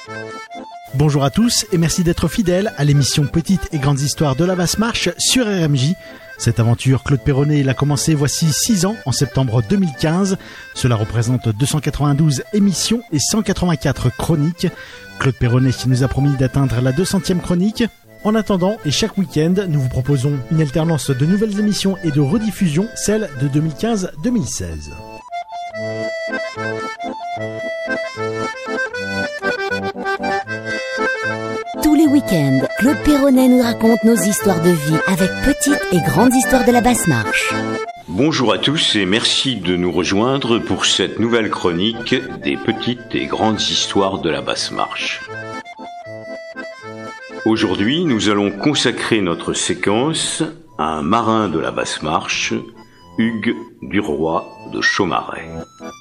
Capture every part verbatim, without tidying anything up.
Bonjour à tous et merci d'être fidèles à l'émission Petites et Grandes Histoires de la Basse-Marche sur R M J. Cette aventure, Claude Perronnet l'a commencée voici six ans, en septembre deux mille quinze. Cela représente deux cent quatre-vingt-douze émissions et cent quatre-vingt-quatre chroniques. Claude Perronnet nous a promis d'atteindre la deux centième chronique. En attendant, et chaque week-end, nous vous proposons une alternance de nouvelles émissions et de rediffusions, celle de deux mille quinze à deux mille seize. Tous les week-ends, Claude Perronnet nous raconte nos histoires de vie avec Petites et Grandes Histoires de la Basse-Marche. Bonjour à tous et merci de nous rejoindre pour cette nouvelle chronique des Petites et Grandes Histoires de la Basse-Marche. Aujourd'hui, nous allons consacrer notre séquence à un marin de la Basse-Marche, Hugues Duroy de Chaumareix.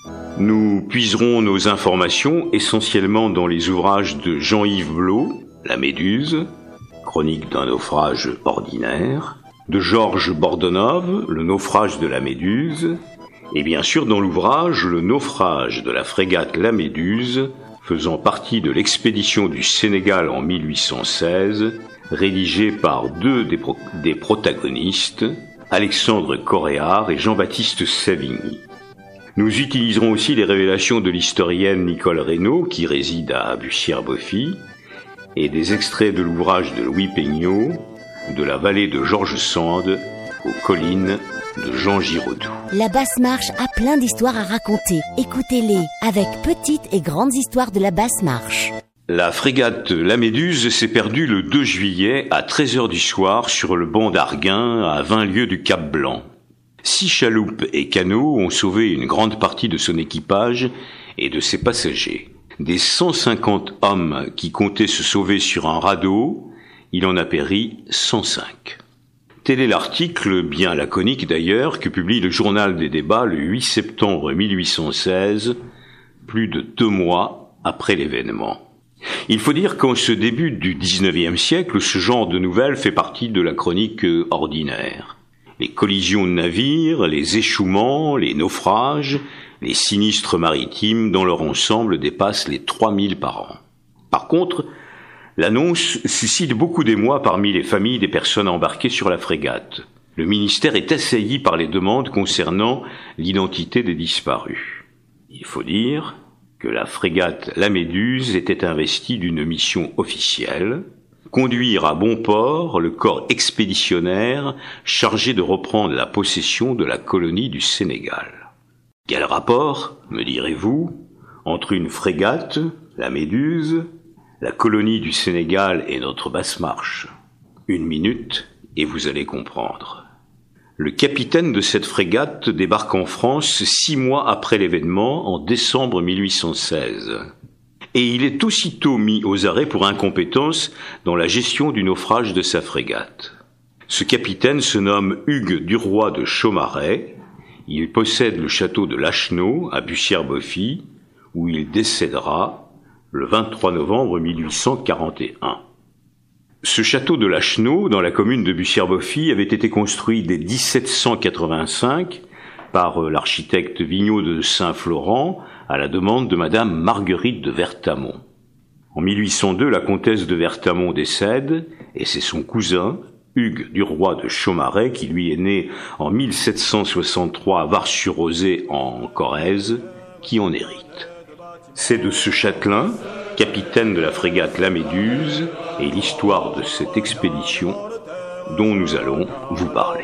Nous puiserons nos informations essentiellement dans les ouvrages de Jean-Yves Blot, La Méduse, chronique d'un naufrage ordinaire, de Georges Bordonov, Le naufrage de la Méduse, et bien sûr dans l'ouvrage Le naufrage de la frégate La Méduse, faisant partie de l'expédition du Sénégal en mille huit cent seize, rédigé par deux des, pro- des protagonistes, Alexandre Coréard et Jean-Baptiste Savigny. Nous utiliserons aussi les révélations de l'historienne Nicole Reynaud, qui réside à Bussière-Boffy, et des extraits de l'ouvrage de Louis Peignot, De la vallée de Georges Sand aux collines de Jean Giraudoux. La Basse-Marche a plein d'histoires à raconter. Écoutez-les avec Petites et Grandes Histoires de la Basse-Marche. La frégate La Méduse s'est perdue le deux juillet à treize heures du soir sur le banc d'Arguin à vingt lieues du Cap Blanc. Six chaloupes et canots ont sauvé une grande partie de son équipage et de ses passagers. Des cent cinquante hommes qui comptaient se sauver sur un radeau, il en a péri cent cinq. Tel est l'article, bien laconique d'ailleurs, que publie le Journal des Débats le huit septembre mille huit cent seize, plus de deux mois après l'événement. Il faut dire qu'en ce début du dix-neuvième siècle, ce genre de nouvelles fait partie de la chronique ordinaire. Les collisions de navires, les échouements, les naufrages, les sinistres maritimes dans leur ensemble dépassent les trois mille par an. Par contre, l'annonce suscite beaucoup d'émoi parmi les familles des personnes embarquées sur la frégate. Le ministère est assailli par les demandes concernant l'identité des disparus. Il faut dire que la frégate La Méduse était investie d'une mission officielle, conduire à bon port le corps expéditionnaire chargé de reprendre la possession de la colonie du Sénégal. Quel rapport, me direz-vous, entre une frégate, La Méduse, la colonie du Sénégal et notre Basse-Marche? Une minute et vous allez comprendre. Le capitaine de cette frégate débarque en France six mois après l'événement, en décembre mille huit cent seize. Et il est aussitôt mis aux arrêts pour incompétence dans la gestion du naufrage de sa frégate. Ce capitaine se nomme Hugues Duroy de Chaumareix. Il possède le château de Lachenau, à Bussière-Boffy, où il décédera le vingt-trois novembre mille huit cent quarante et un. Ce château de Lachenau, dans la commune de Bussière-Boffy, avait été construit dès dix-sept cent quatre-vingt-cinq par l'architecte Vigneaud de Saint-Florent à la demande de madame Marguerite de Vertamont. En mille huit cent deux, la comtesse de Vertamont décède et c'est son cousin, Hugues Duroy de Chaumareix, qui lui est né en mille sept cent soixante-trois à Vars-sur-Osée en Corrèze, qui en hérite. C'est de ce châtelain, capitaine de la frégate La Méduse, et l'histoire de cette expédition dont nous allons vous parler.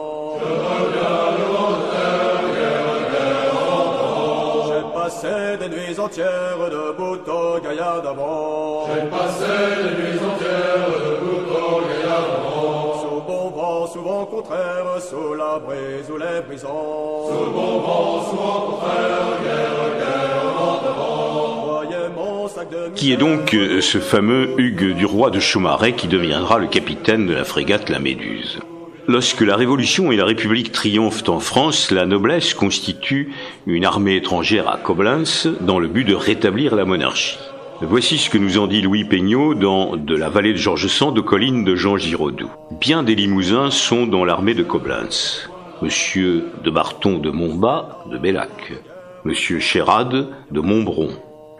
J'ai passé des nuits entières debout au gaillard d'avant. J'ai passé des nuits entières debout au gaillard d'avant. Sous bon vent, souvent contraire, sous la brise ou les brisants. Sous bon vent, souvent contraire, guerre, guerre, vent devant. Qui est donc ce fameux Hugues Duroy de Chaumareix qui deviendra le capitaine de la frégate La Méduse? Lorsque la Révolution et la République triomphent en France, la noblesse constitue une armée étrangère à Coblentz dans le but de rétablir la monarchie. Voici ce que nous en dit Louis Peignot dans De la vallée de Georges Sand aux collines de Jean Giraudoux. Bien des Limousins sont dans l'armée de Coblentz. Monsieur de Barton de Montbas de Bellac, Monsieur Chérade de Montbron,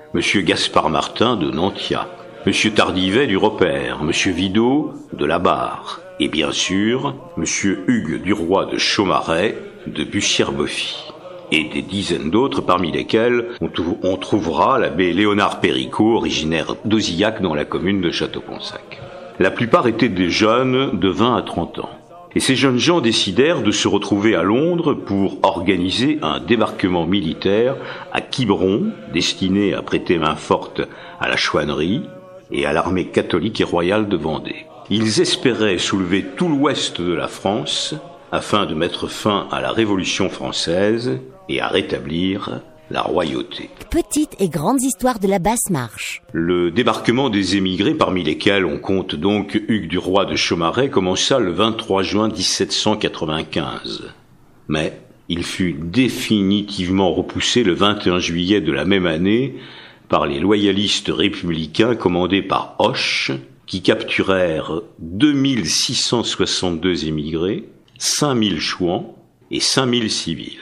M. Gaspard Martin de Nantia, M. Tardivet du Repère, M. Vidot de la Barre, et bien sûr, M. Hugues Duroy de Chaumaret de Bussière-Boffy, et des dizaines d'autres parmi lesquels on, t- on trouvera l'abbé Léonard Péricot, originaire d'Auzillac dans la commune de Château-Ponsac. La plupart étaient des jeunes de vingt à trente ans. Et ces jeunes gens décidèrent de se retrouver à Londres pour organiser un débarquement militaire à Quiberon, destiné à prêter main forte à la chouannerie et à l'armée catholique et royale de Vendée. Ils espéraient soulever tout l'ouest de la France afin de mettre fin à la Révolution française et à rétablir la royauté. Petites et grandes histoires de la Basse-Marche. Le débarquement des émigrés, parmi lesquels on compte donc Hugues Duroy de Chaumaret, commença le vingt-trois juin dix-sept cent quatre-vingt-quinze. Mais il fut définitivement repoussé le vingt et un juillet de la même année par les loyalistes républicains commandés par Hoche, qui capturèrent deux mille six cent soixante-deux émigrés, cinq mille chouans et cinq mille civils.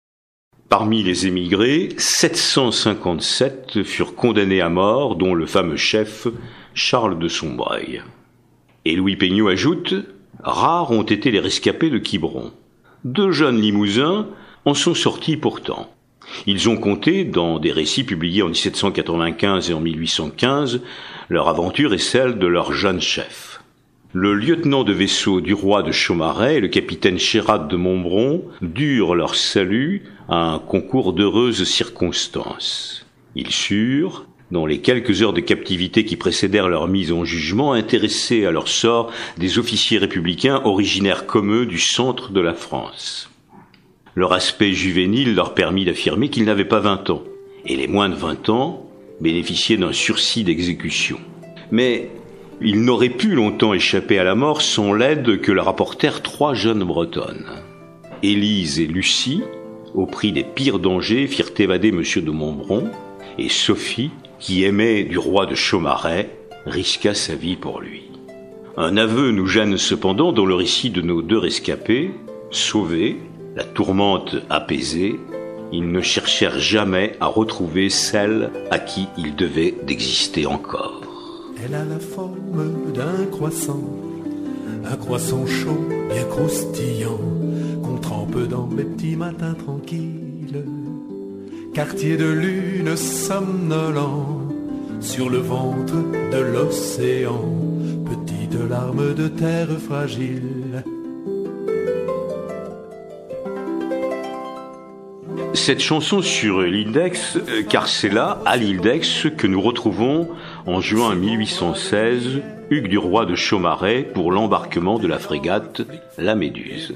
Parmi les émigrés, sept cent cinquante-sept furent condamnés à mort, dont le fameux chef Charles de Sombreuil. Et Louis Peignot ajoute « Rares ont été les rescapés de Quiberon. Deux jeunes Limousins en sont sortis pourtant. Ils ont conté, dans des récits publiés en dix-sept cent quatre-vingt-quinze et en mille huit cent quinze, leur aventure et celle de leur jeune chef. Le lieutenant de vaisseau Duroy de Chaumaret et le capitaine Chérade de Montbron durent leur salut à un concours d'heureuses circonstances. Ils surent, dans les quelques heures de captivité qui précédèrent leur mise en jugement, intéresser à leur sort des officiers républicains originaires comme eux du centre de la France. Leur aspect juvénile leur permit d'affirmer qu'ils n'avaient pas vingt ans, et les moins de vingt ans bénéficiaient d'un sursis d'exécution. Mais ils n'auraient pu longtemps échapper à la mort sans l'aide que leur apportèrent trois jeunes bretonnes. Élise et Lucie, au prix des pires dangers, firent évader M. de Montbron, et Sophie, qui aimait Duroy de Chaumaret, risqua sa vie pour lui. Un aveu nous gêne cependant dans le récit de nos deux rescapés. Sauvés, la tourmente apaisée, ils ne cherchèrent jamais à retrouver celle à qui ils devaient d'exister encore. Elle a la forme d'un croissant, un croissant chaud, bien croustillant, qu'on trempe dans les petits matins tranquilles. Quartier de lune somnolent, sur le ventre de l'océan, petite larme de terre fragile. Cette chanson sur l'Index, car c'est là, à l'Index, que nous retrouvons en juin mille huit cent seize Hugues Duroy de Chaumaret pour l'embarquement de la frégate La Méduse.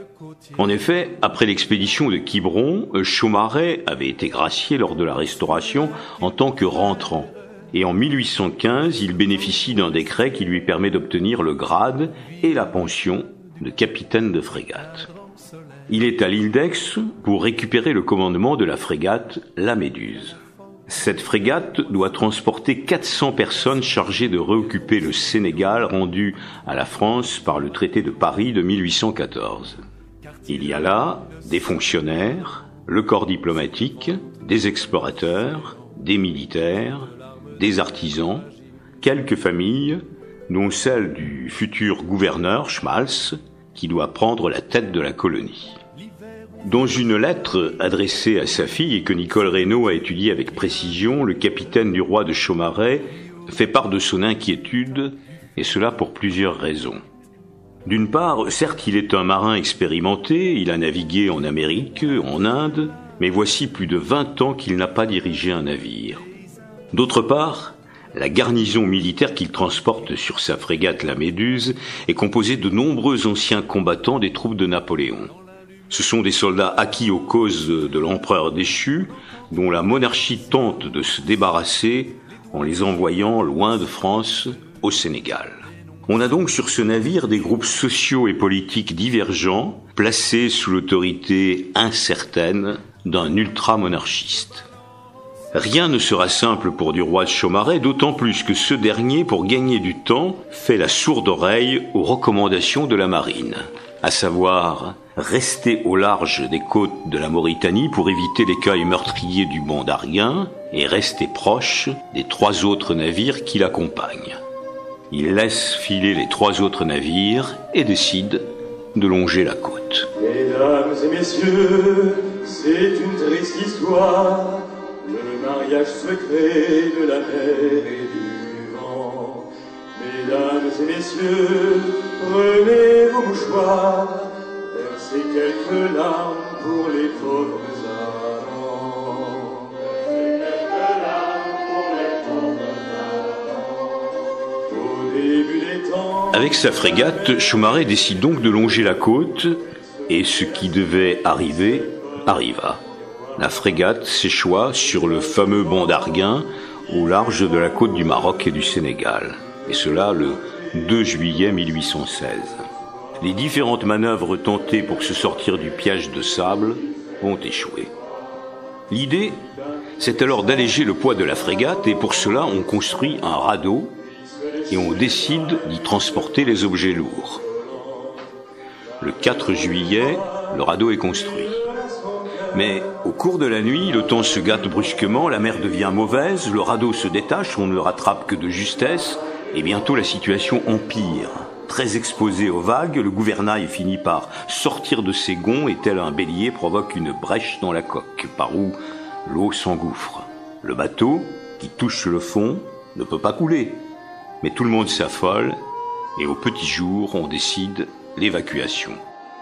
En effet, après l'expédition de Quiberon, Chaumaret avait été gracié lors de la Restauration en tant que rentrant. Et en mille huit cent quinze, il bénéficie d'un décret qui lui permet d'obtenir le grade et la pension de capitaine de frégate. Il est à l'Index pour récupérer le commandement de la frégate La Méduse. Cette frégate doit transporter quatre cents personnes chargées de réoccuper le Sénégal rendu à la France par le traité de Paris de mille huit cent quatorze. Il y a là des fonctionnaires, le corps diplomatique, des explorateurs, des militaires, des artisans, quelques familles, dont celle du futur gouverneur Schmalz, qui doit prendre la tête de la colonie. Dans une lettre adressée à sa fille et que Nicole Reynaud a étudiée avec précision, le capitaine Duroy de Chaumaret fait part de son inquiétude, et cela pour plusieurs raisons. D'une part, certes, il est un marin expérimenté, il a navigué en Amérique, en Inde, mais voici plus de vingt ans qu'il n'a pas dirigé un navire. D'autre part, la garnison militaire qu'il transporte sur sa frégate La Méduse est composée de nombreux anciens combattants des troupes de Napoléon. Ce sont des soldats acquis aux causes de l'empereur déchu, dont la monarchie tente de se débarrasser en les envoyant loin de France, au Sénégal. On a donc sur ce navire des groupes sociaux et politiques divergents, placés sous l'autorité incertaine d'un ultra-monarchiste. Rien ne sera simple pour Duroy de Chaumaret, d'autant plus que ce dernier, pour gagner du temps, fait la sourde oreille aux recommandations de la marine, à savoir rester au large des côtes de la Mauritanie pour éviter l'écueil meurtrier du Bon d'Arguin et rester proche des trois autres navires qui l'accompagnent. Il laisse filer les trois autres navires et décide de longer la côte. Mesdames et messieurs, c'est une triste histoire, le mariage secret de la mer et du vent. Mesdames et messieurs, prenez vos mouchoirs, versez quelques larmes pour les pauvres amants. Versez quelques larmes pour les pauvres amants. Au début des temps... Avec sa frégate, Chaumareix décide donc de longer la côte, et ce qui devait arriver, arriva. La frégate s'échoua sur le fameux Bon d'Arguin, au large de la côte du Maroc et du Sénégal, et cela le deux juillet mille huit cent seize. Les différentes manœuvres tentées pour se sortir du piège de sable ont échoué. L'idée, c'est alors d'alléger le poids de la frégate, et pour cela on construit un radeau, et on décide d'y transporter les objets lourds. Le quatre juillet, le radeau est construit. Mais au cours de la nuit, le temps se gâte brusquement, la mer devient mauvaise, le radeau se détache, on ne le rattrape que de justesse, et bientôt la situation empire. Très exposé aux vagues, le gouvernail finit par sortir de ses gonds et tel un bélier provoque une brèche dans la coque, par où l'eau s'engouffre. Le bateau, qui touche le fond, ne peut pas couler. Mais tout le monde s'affole, et au petit jour, on décide l'évacuation.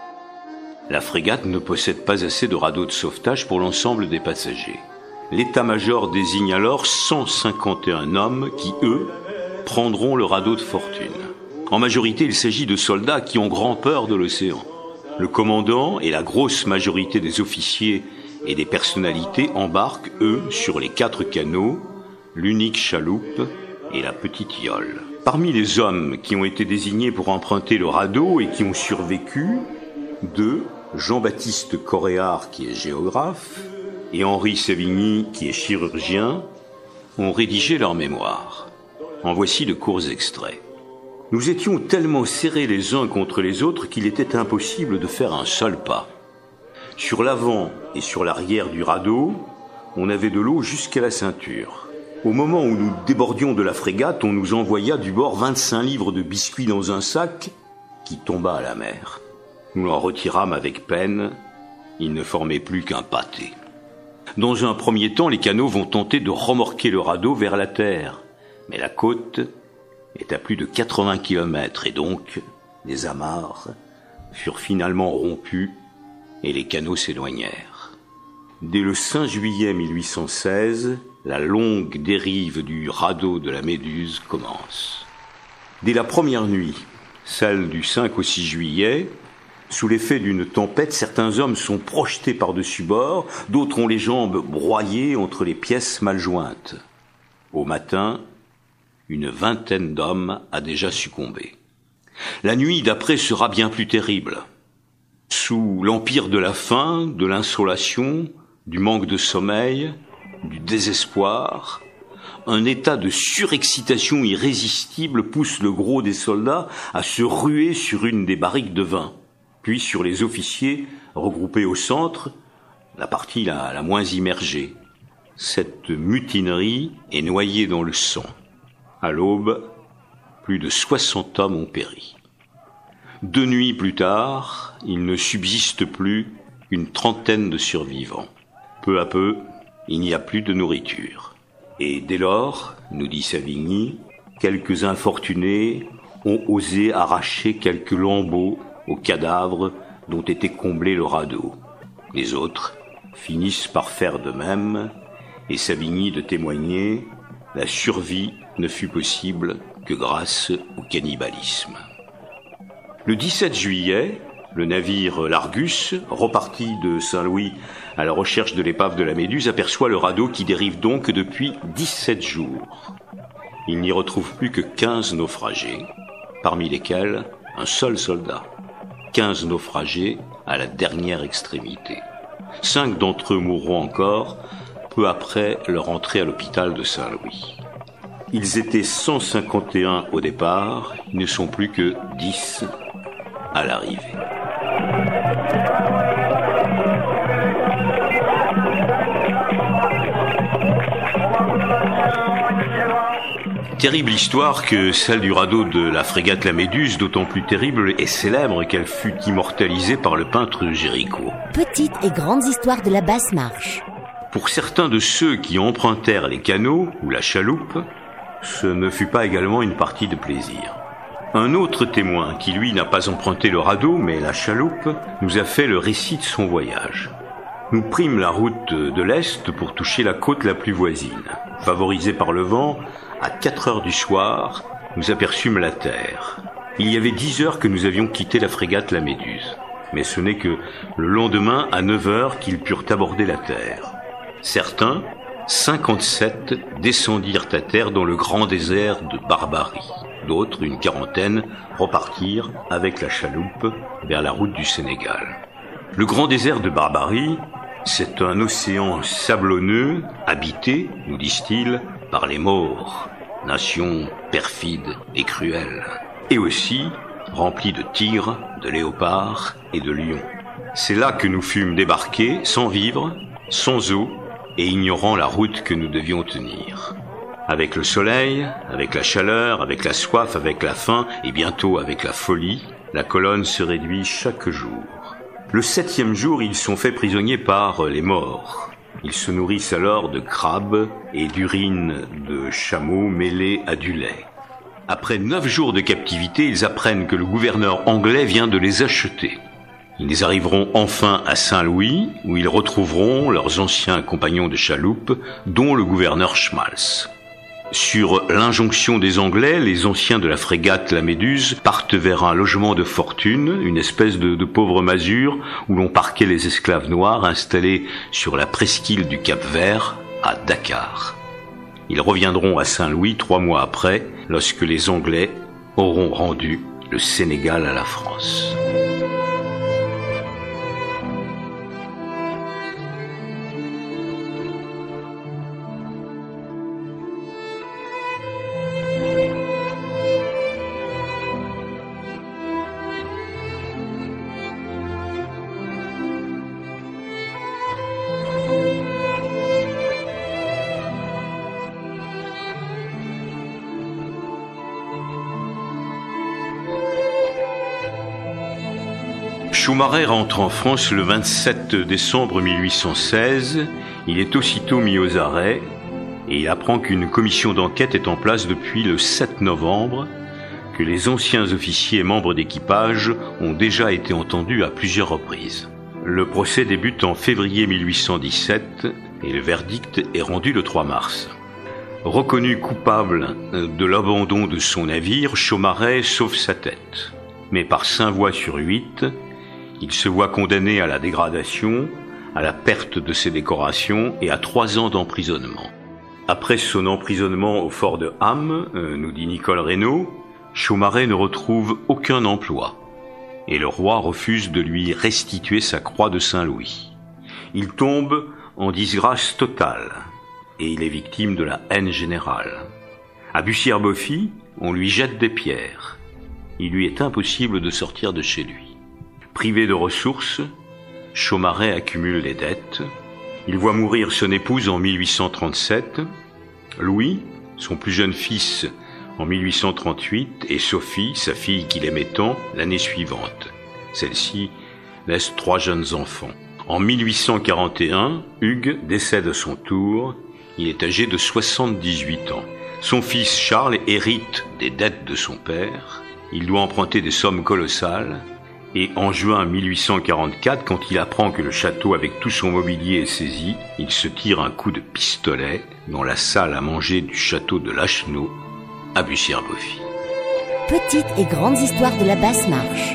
La frégate ne possède pas assez de radeaux de sauvetage pour l'ensemble des passagers. L'état-major désigne alors cent cinquante et un hommes qui, eux, prendront le radeau de fortune. En majorité, il s'agit de soldats qui ont grand peur de l'océan. Le commandant et la grosse majorité des officiers et des personnalités embarquent, eux, sur les quatre canots, l'unique chaloupe et la petite yole. Parmi les hommes qui ont été désignés pour emprunter le radeau et qui ont survécu, deux, Jean-Baptiste Coréard, qui est géographe, et Henri Sévigny, qui est chirurgien, ont rédigé leur mémoire. En voici de courts extraits. Nous étions tellement serrés les uns contre les autres qu'il était impossible de faire un seul pas. Sur l'avant et sur l'arrière du radeau, on avait de l'eau jusqu'à la ceinture. Au moment où nous débordions de la frégate, on nous envoya du bord vingt-cinq livres de biscuits dans un sac qui tomba à la mer. Nous l'en retirâmes avec peine, il ne formait plus qu'un pâté. Dans un premier temps, les canots vont tenter de remorquer le radeau vers la terre, mais la côte est à plus de quatre-vingts kilomètres et donc les amarres furent finalement rompues et les canots s'éloignèrent. Dès le cinq juillet mille huit cent seize, la longue dérive du radeau de la Méduse commence. Dès la première nuit, celle du cinq au six juillet, sous l'effet d'une tempête, certains hommes sont projetés par-dessus bord, d'autres ont les jambes broyées entre les pièces mal jointes. Au matin, une vingtaine d'hommes a déjà succombé. La nuit d'après sera bien plus terrible. Sous l'empire de la faim, de l'insolation, du manque de sommeil, du désespoir, un état de surexcitation irrésistible pousse le gros des soldats à se ruer sur une des barriques de vin, puis sur les officiers regroupés au centre, la partie la, la moins immergée. Cette mutinerie est noyée dans le sang. À l'aube, plus de soixante hommes ont péri. Deux nuits plus tard, il ne subsiste plus une trentaine de survivants. Peu à peu, il n'y a plus de nourriture. Et dès lors, nous dit Savigny, quelques infortunés ont osé arracher quelques lambeaux aux cadavres dont était comblé le radeau. Les autres finissent par faire de même, et Savigny de témoigner, la survie ne fut possible que grâce au cannibalisme. Le dix-sept juillet, le navire l'Argus, reparti de Saint-Louis à la recherche de l'épave de la Méduse, aperçoit le radeau qui dérive donc depuis dix-sept jours. Il n'y retrouve plus que quinze naufragés, parmi lesquels un seul soldat. quinze naufragés à la dernière extrémité. Cinq d'entre eux mourront encore, peu après leur entrée à l'hôpital de Saint-Louis. Ils étaient cent cinquante et un au départ, ils ne sont plus que dix à l'arrivée. Terrible histoire que celle du radeau de la frégate La Méduse, d'autant plus terrible et célèbre qu'elle fut immortalisée par le peintre Géricault. Petites et grandes histoires de la basse marche. Pour certains de ceux qui empruntèrent les canots ou la chaloupe, ce ne fut pas également une partie de plaisir. Un autre témoin, qui lui n'a pas emprunté le radeau mais la chaloupe, nous a fait le récit de son voyage. Nous prîmes la route de l'Est pour toucher la côte la plus voisine. Favorisés par le vent, à quatre heures du soir, nous aperçûmes la terre. Il y avait dix heures que nous avions quitté la frégate La Méduse. Mais ce n'est que le lendemain, à neuf heures, qu'ils purent aborder la terre. Certains, cinquante-sept, descendirent à terre dans le grand désert de Barbarie. D'autres, une quarantaine, repartirent avec la chaloupe vers la route du Sénégal. Le grand désert de Barbarie, c'est un océan sablonneux, habité, nous disent-ils, par les Maures, nation perfide et cruelle, et aussi rempli de tigres, de léopards et de lions. C'est là que nous fûmes débarqués, sans vivres, sans eau, et ignorant la route que nous devions tenir. Avec le soleil, avec la chaleur, avec la soif, avec la faim, et bientôt avec la folie, la colonne se réduit chaque jour. Le septième jour, ils sont faits prisonniers par les Maures. Ils se nourrissent alors de crabes et d'urine de chameaux mêlés à du lait. Après neuf jours de captivité, ils apprennent que le gouverneur anglais vient de les acheter. Ils arriveront enfin à Saint-Louis, où ils retrouveront leurs anciens compagnons de chaloupe, dont le gouverneur Schmalz. Sur l'injonction des Anglais, les anciens de la frégate La Méduse partent vers un logement de fortune, une espèce de, de pauvre masure où l'on parquait les esclaves noirs installés sur la presqu'île du Cap-Vert, à Dakar. Ils reviendront à Saint-Louis trois mois après, lorsque les Anglais auront rendu le Sénégal à la France. Chaumareix rentre en France le vingt-sept décembre mille huit cent seize. Il est aussitôt mis aux arrêts et il apprend qu'une commission d'enquête est en place depuis le sept novembre, que les anciens officiers et membres d'équipage ont déjà été entendus à plusieurs reprises. Le procès débute en février mille huit cent dix-sept et le verdict est rendu le trois mars. Reconnu coupable de l'abandon de son navire, Chaumareix sauve sa tête. Mais par cinq voix sur huit, il se voit condamné à la dégradation, à la perte de ses décorations et à trois ans d'emprisonnement. Après son emprisonnement au fort de Ham, euh, nous dit Nicole Reynaud, Chaumareix ne retrouve aucun emploi et le roi refuse de lui restituer sa croix de Saint-Louis. Il tombe en disgrâce totale et il est victime de la haine générale. À Bussière-Boffy, on lui jette des pierres. Il lui est impossible de sortir de chez lui. Privé de ressources, Chaumareix accumule les dettes. Il voit mourir son épouse en mille huit cent trente-sept, Louis, son plus jeune fils, en mille huit cent trente-huit, et Sophie, sa fille qu'il aimait tant, l'année suivante. Celle-ci laisse trois jeunes enfants. En mille huit cent quarante et un, Hugues décède à son tour. Il est âgé de soixante-dix-huit ans. Son fils Charles hérite des dettes de son père. Il doit emprunter des sommes colossales. Et en juin mille huit cent quarante-quatre, quand il apprend que le château avec tout son mobilier est saisi, il se tire un coup de pistolet dans la salle à manger du château de Lachenau, à Bussière-Boffy. Petites et grandes histoires de la basse marche.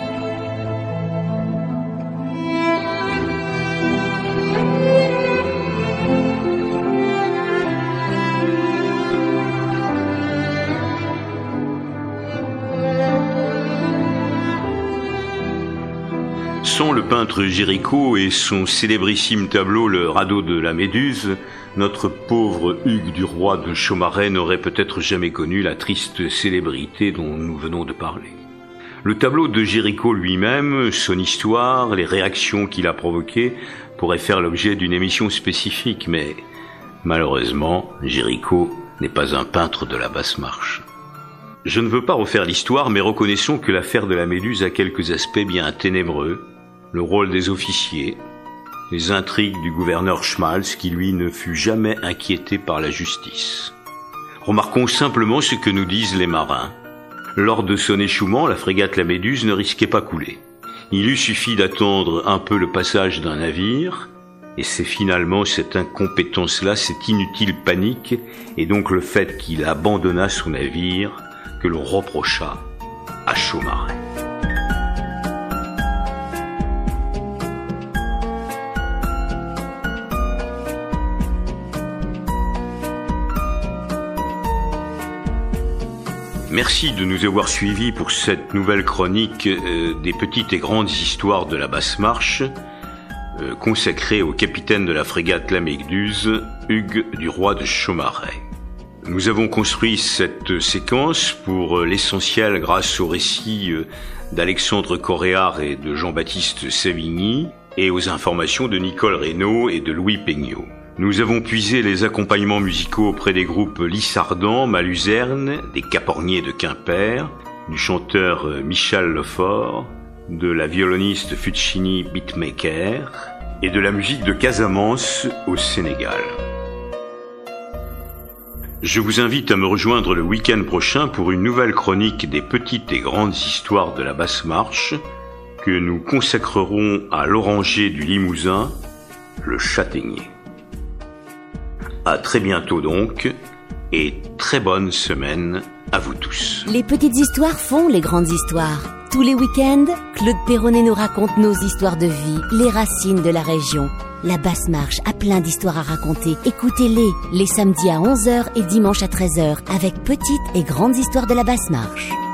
Sans le peintre Géricault et son célébrissime tableau Le radeau de la Méduse, notre pauvre Hugues du Roi de Chaumareix n'aurait peut-être jamais connu la triste célébrité dont nous venons de parler. Le tableau de Géricault lui-même, son histoire, les réactions qu'il a provoquées pourraient faire l'objet d'une émission spécifique, mais malheureusement, Géricault n'est pas un peintre de la basse marche. Je ne veux pas refaire l'histoire, mais reconnaissons que l'affaire de la Méduse a quelques aspects bien ténébreux. Le rôle des officiers, les intrigues du gouverneur Schmalz qui, lui, ne fut jamais inquiété par la justice. Remarquons simplement ce que nous disent les marins. Lors de son échouement, la frégate La Méduse ne risquait pas couler. Il eût suffi d'attendre un peu le passage d'un navire, et c'est finalement cette incompétence-là, cette inutile panique, et donc le fait qu'il abandonna son navire, que l'on reprocha à Chaumareix. Merci de nous avoir suivis pour cette nouvelle chronique euh, des petites et grandes histoires de la basse marche, euh, consacrée au capitaine de la frégate La Méduse, Hugues du Roy de Chaumareix. Nous avons construit cette séquence pour euh, l'essentiel grâce au récit euh, d'Alexandre Coréard et de Jean-Baptiste Savigny et aux informations de Nicole Reynaud et de Louis Peignot. Nous avons puisé les accompagnements musicaux auprès des groupes Lissardan, Maluzerne, des Caporniers de Quimper, du chanteur Michel Lefort, de la violoniste Fuccini Beatmaker et de la musique de Casamance au Sénégal. Je vous invite à me rejoindre le week-end prochain pour une nouvelle chronique des petites et grandes histoires de la basse marche que nous consacrerons à l'oranger du Limousin, le châtaignier. À très bientôt donc, et très bonne semaine à vous tous. Les petites histoires font les grandes histoires. Tous les week-ends, Claude Perronnet nous raconte nos histoires de vie, les racines de la région. La Basse Marche a plein d'histoires à raconter. Écoutez-les, les samedis à onze heures et dimanche à treize heures, avec petites et grandes histoires de la Basse Marche.